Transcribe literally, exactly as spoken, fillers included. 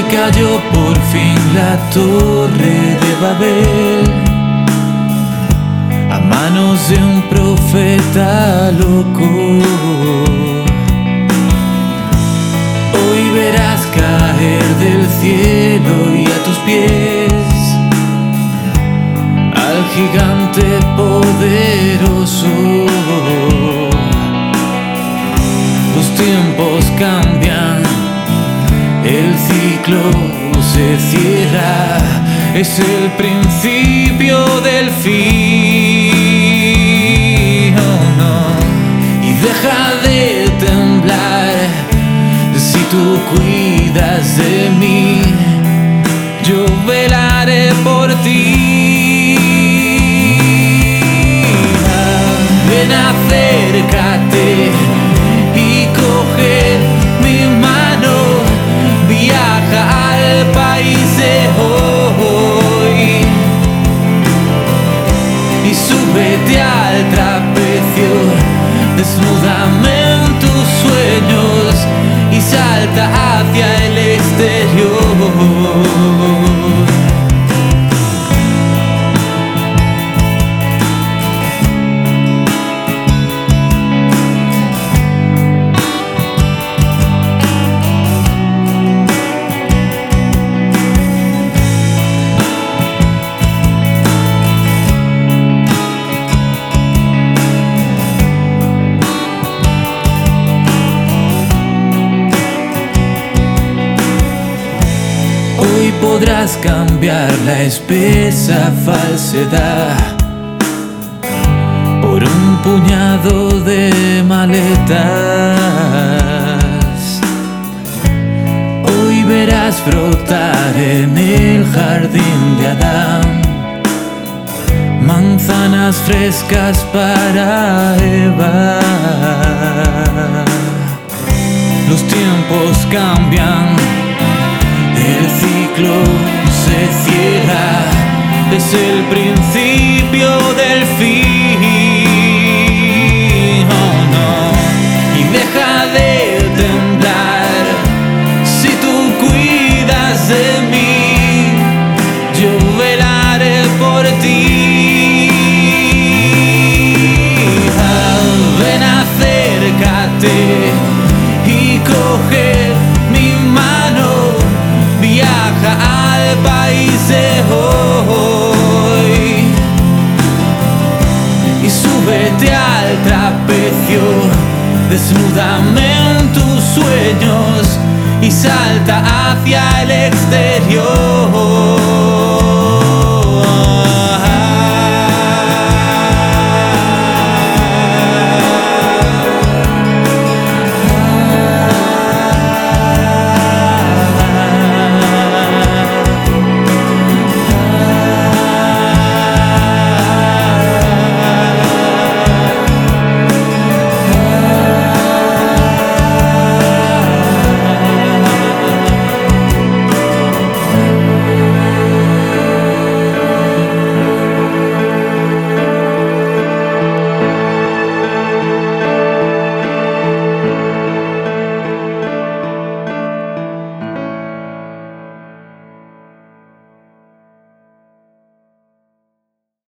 cayó por fin la torre de Babel a manos de un profeta loco. Hoy verás caer del cielo y a tus pies al gigante poderoso. Los tiempos cambian, el ciclo se cierra, es el principio del fin. Oh, no. Y deja de temblar si tú cuidas de mí, yo velaré por ti. Ven, acércate y coge mi mano, viaja al país de hoy y súbete al trapecio, desnúdame en tus sueños y salta hacia el exterior. Hoy podrás cambiar la espesa falsedad por un puñado de maletas. Hoy verás brotar en el jardín de Adán manzanas frescas para Eva. Los tiempos cambian, el ciclo se cierra, es el principio del fin. Oh, no. Y deja de temblar si tú cuidas de mí, yo velaré por ti. Ah, ven, acércate y coge mi mano, viaja al país de hoy y súbete al trapecio, desnúdame en tus sueños y salta hacia el exterior.